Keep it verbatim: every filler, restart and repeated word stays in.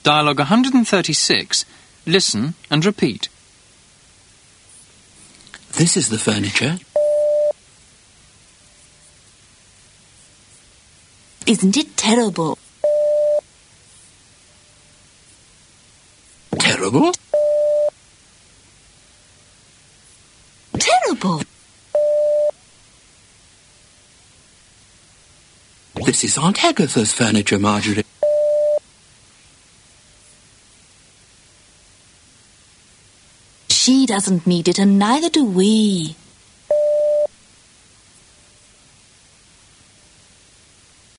Dialogue one hundred thirty-six. Listen and repeat. This is the furniture. Isn't it terrible? Terrible? Terrible. This is Aunt Agatha's furniture, Marjorie. She doesn't need it, and neither do we.